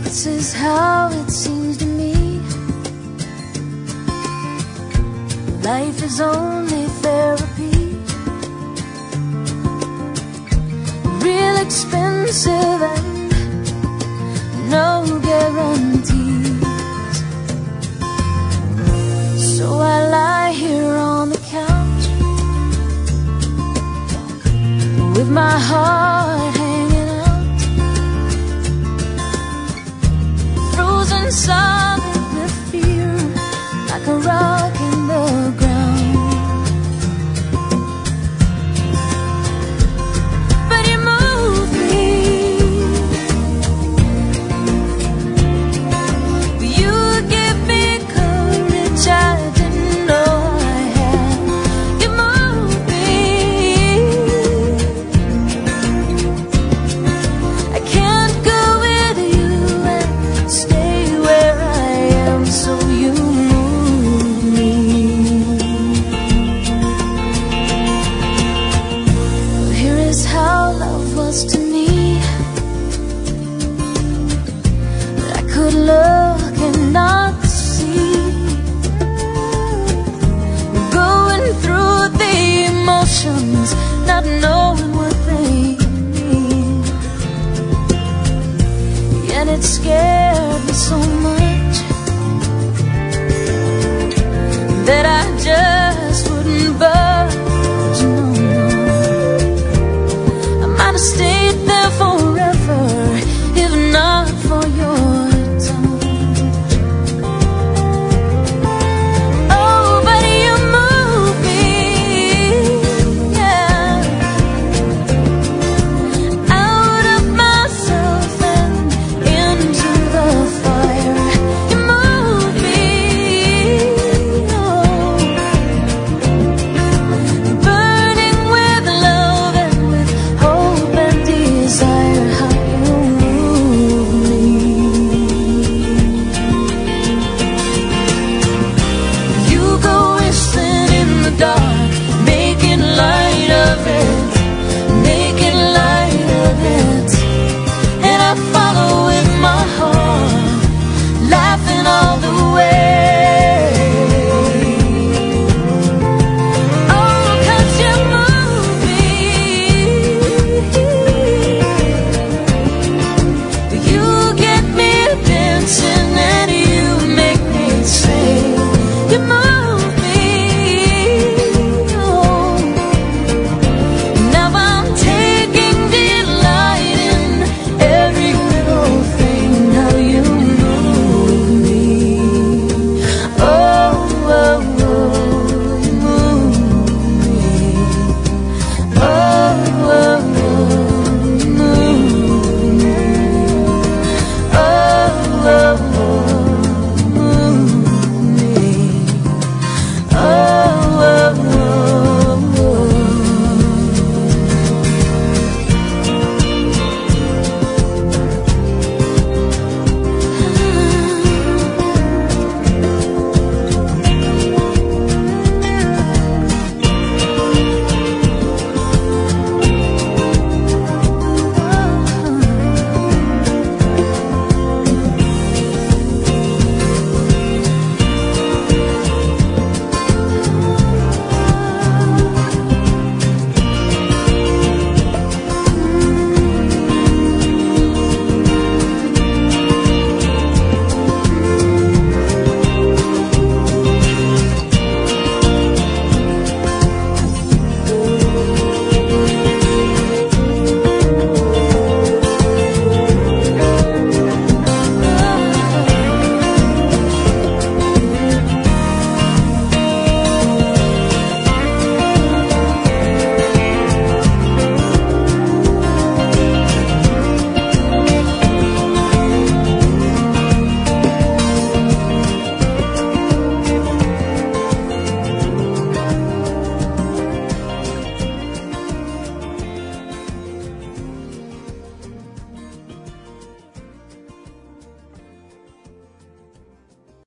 This is how it seems to me. Life is only therapy, real expensive and no guarantees. So I lie here on the couch with my heart hanging out, frozen solid with fear, like a rock in the ground. But you move me, you give me courage I didn't know I had. You move me, I can't go with you and stay where I am, so you move me. Here is how love was to me. I could look and not see, going through the emotions, not knowing what they mean. And it scared me so much that I just